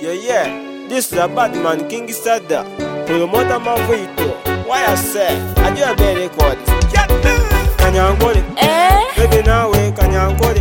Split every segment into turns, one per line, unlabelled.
Yeah, this is a bad man, King Sada. Promoter Mavito. Why I say, I do a bad record. Kanyangole, baby now way, Kanyangole.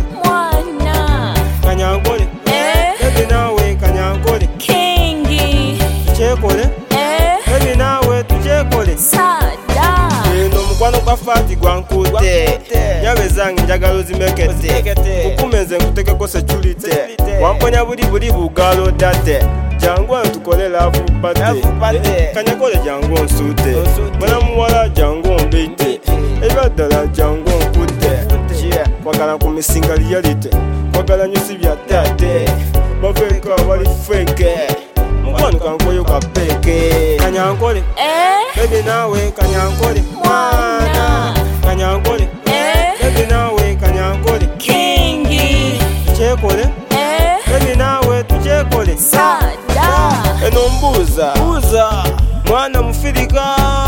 Kanyangole, baby now way, Kanyangole.
Kingi,
Chekole, baby now way to Chekole.
Sada,
no mukwano kwa fati gwankute. Yabezangi njagalo zimekete. Kukumenze nkutekeko security. Wamponya buli bugalo date. Jango tukole love party. Kanyangole jango nsute. Mwana muwala jango mbite. Ebadala jango nkute. Kwagala kumisinga reality. Kwagala nyusi bya tate. Bafeka bali fake. Mukwano kankoyo kwa peke. Kanyangole, baby nawe Kanyangole. Mwana Kanyangole, baby nawe Kanyangole.
Kingi,
Chekole, baby nawe tuchekole.
Sada,
Eno mbuza mwana mufirika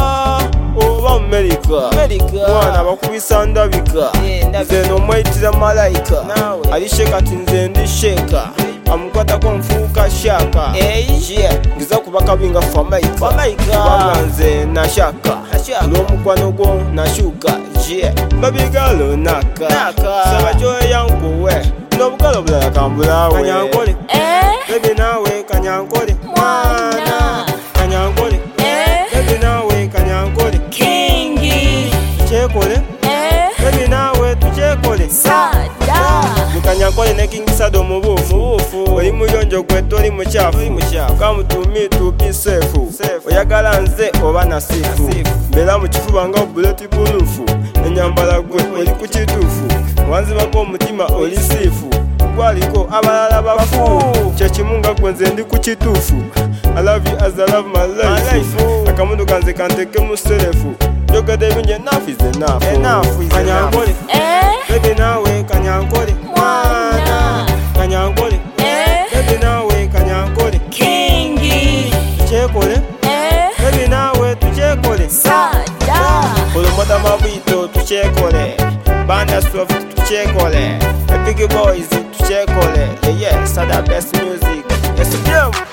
oba Amerika. Mwana bakubisa ndabika. Nze nomwayitira malayika. Alisheka tinze ndisheka. Amukwata kwa mfuka shaka. Ngiza kuba kabinga famaika. Nze nashaka n'omukwano gwo nashuka. Babigalo naka saba joye yankuwe n'obugalo bulala kambulawe. Kanyangole, baby nawe Kanyangole. Mwana Kanyangole, baby nawe Kanyangole.
Kingi,
Chekole, baby nawe tuchekole.
Sada,
Kanyangole ne King Sada mubufu. Oli muyonjo gwetu oli muchafu. Come to me to be safe. Oyagala nze oba nasifu. Mbera mu kifuba nga bulletproof. Enyambala gwe oli ku kituufu. Wanzibako omutima oli siifu. Gwaliko abalala bafu. Kyekimunga gwe nze ndi ku kituufu. I love you as I love my life. Akamundu kanze kanteke mu selefu. Jogede ebingi enough is enough. Kanyangole, baby nawe Kanyangole. Mwana Kanyangole, baby nawe Kanyangole.
Kingi,
Chekole, baby nawe tuchekole.
Sada,
Promoter Mavito tuchekole. Banda Soft tuchekole. Epic Boys tuchekole. Yeah, Sada best music. Yes,